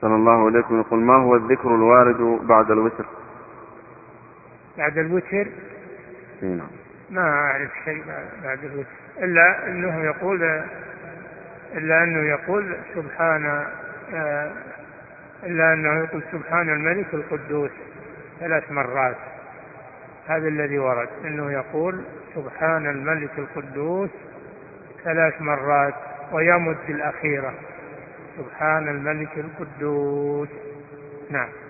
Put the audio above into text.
صلى الله عليكم يقول: ما هو الذكر الوارد بعد الوتر؟ بعد الوتر؟ نعم. ما أعرف شيء بعد الوتر إلا أنه يقول سبحان الملك القدوس 3 مرات. هذا الذي ورد، أنه يقول سبحان الملك القدوس 3 مرات ويمد الأخيرة سبحان الملك القدوس. نعم.